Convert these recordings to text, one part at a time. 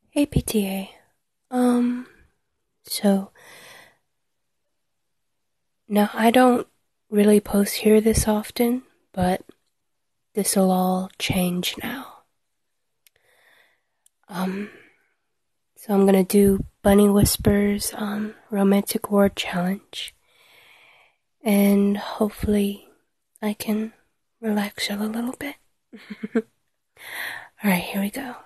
Hey PTA. So now I don't really post here this often, but this'll all change now. So I'm gonna do Bunny Whispers Romantic Word Challenge, and hopefully I can relax you a little bit. Alright, here we go.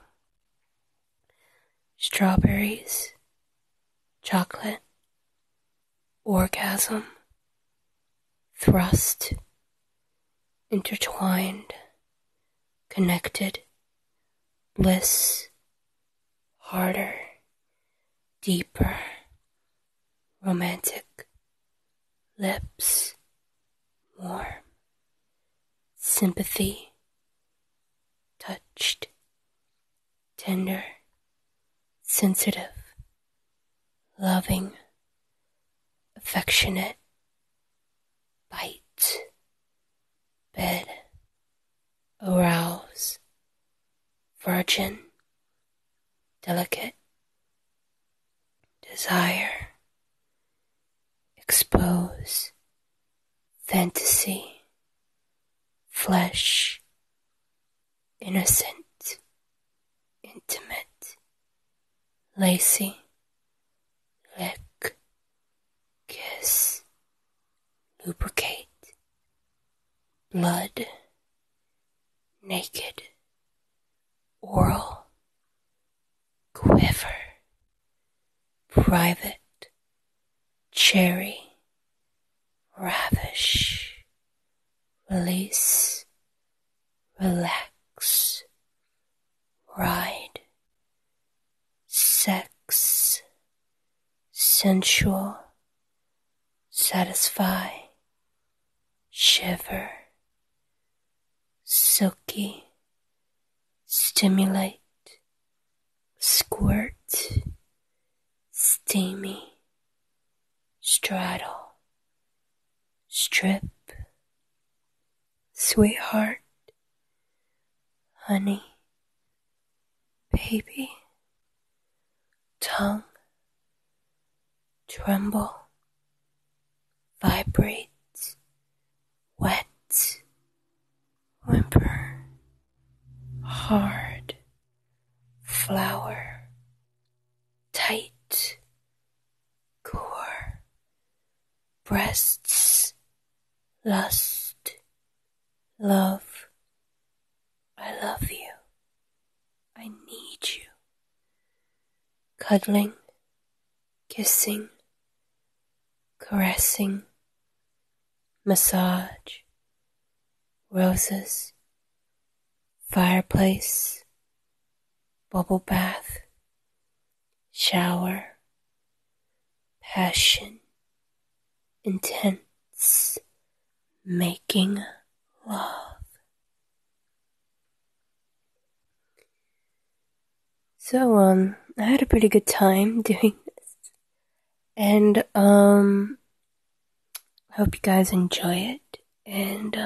Strawberries, chocolate, orgasm, thrust, intertwined, connected, bliss, harder, deeper, romantic, lips, warm, sympathy, touched, tender, sensitive, loving, affectionate, bite, bed, arouse, virgin, delicate, desire, expose, fantasy, flesh, innocent, intimate, lacy, lick, kiss, lubricate, blood, naked, oral, quiver, private, cherry, ravish, release, relax, ride, sex, sensual, satisfy, shiver, silky, stimulate, squirt, steamy, straddle, strip, sweetheart, honey, baby, tongue, tremble, vibrate, wet, whimper, hard, flower, tight, core, breasts, lust, love, I love you, I need you, cuddling, kissing, caressing, massage, roses, fireplace, bubble bath, shower, passion, intense, making love. So, I had a pretty good time doing this, and, I hope you guys enjoy it, and,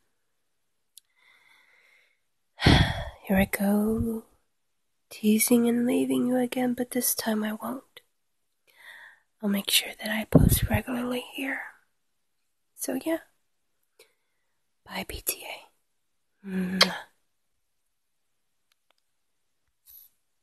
here I go, teasing and leaving you again, but this time I won't. I'll make sure that I post regularly here. So yeah. Bye, PTA. Mwah.